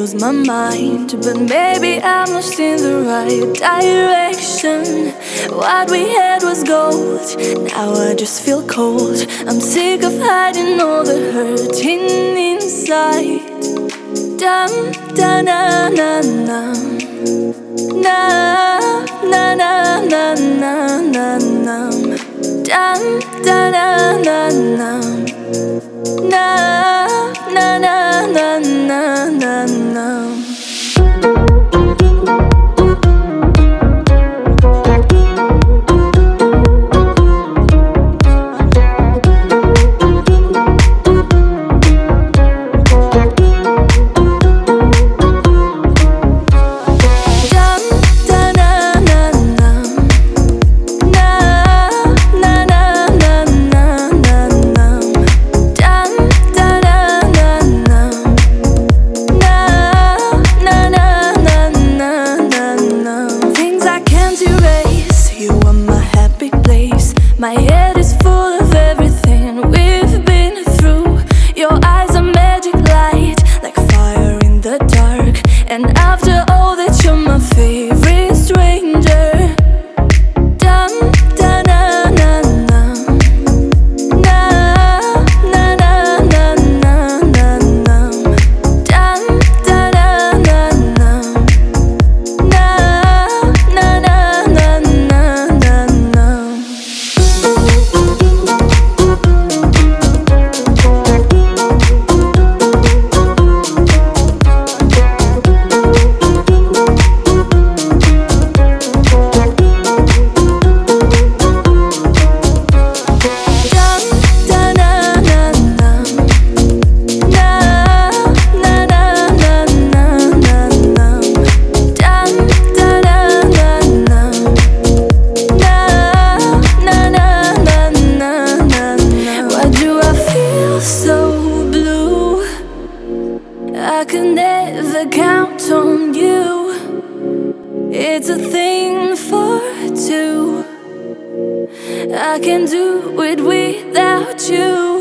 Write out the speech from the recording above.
lose my mind, but maybe I'm lost in the right direction. What we had was gold, now I just feel cold. I'm sick of hiding all the hurting inside. Dum da na na na na na na na na na na. Dum da na na na na na na na na na na. My head is full of everything we've been through. Your eyes are magic light, like fire in the dark. And after all that, you're my favorite stranger. Dum da na na na na na na na na na na. Dum da na na na na na na na na na. I could never count on you. It's a thing for two. I can't do it without you.